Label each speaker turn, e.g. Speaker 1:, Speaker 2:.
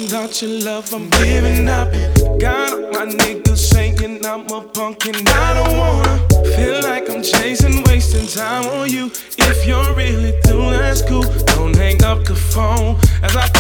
Speaker 1: Without your love, I'm giving up. Got all my niggas saying I'm a punk and I don't wanna feel like I'm chasing, wasting time on you. If you're really through, that's cool. Don't hang up the phone as I